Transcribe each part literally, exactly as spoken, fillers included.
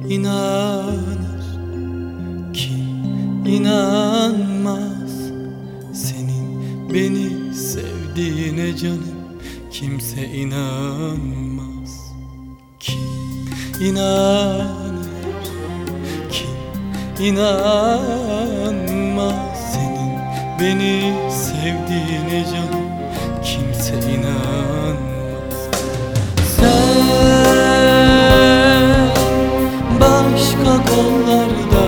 inanır, kim inanmaz senin beni sevdiğine canım. Kimse inanmaz. Kim inanır, kim inanmaz senin beni sevdiğine canım. Kimse inanmaz. Sen başka kollarda,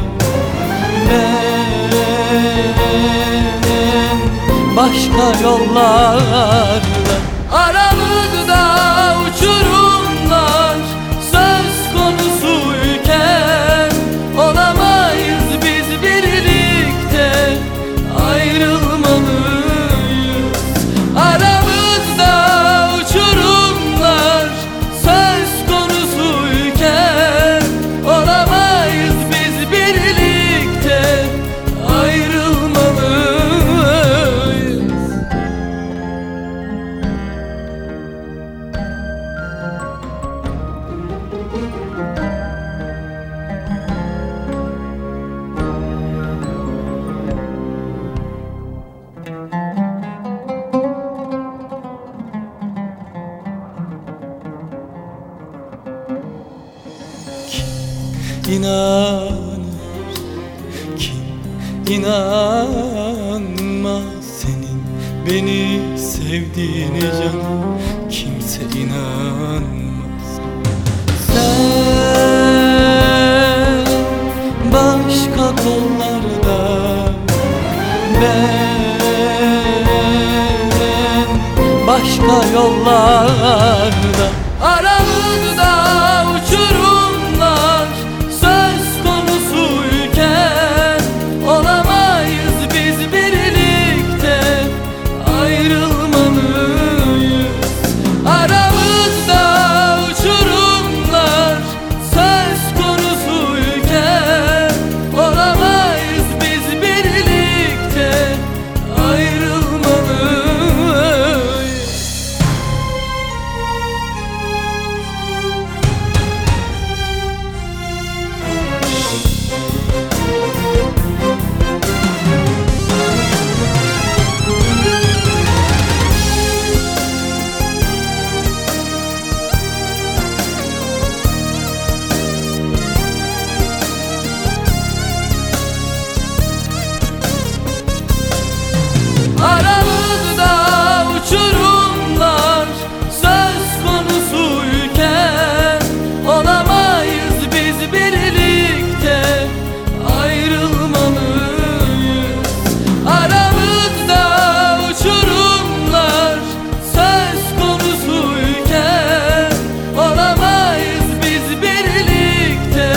ben başka yollarda. Aramızda uçurumlar söz konusuyken olamayız biz birlikte, ayrılmalıyız. Aramızda uçurumlar söz konusuyken olamayız biz birlikte, ayrılmalıyız. İnanır, kim inanmaz senin beni sevdiğine canım. Kimse inanmaz. Sen başka kollarda, ben başka yollarda. Aramızda uçurumlar söz konusuyken olamayız biz birlikte, ayrılmalıyız. Aramızda uçurumlar söz konusuyken olamayız biz birlikte, ayrılmalıyız. Aramızda uçurumlar söz konusuyken olamayız biz birlikte, ayrılmalıyız. Aramızda uçurumlar söz konusuyken olamayız biz birlikte,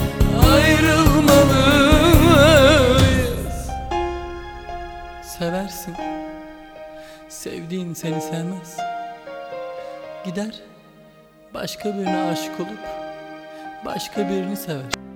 ayrılmalıyız. Seversin, sevdiğin seni sevmez. Gider başka birine aşık olup başka birini sever.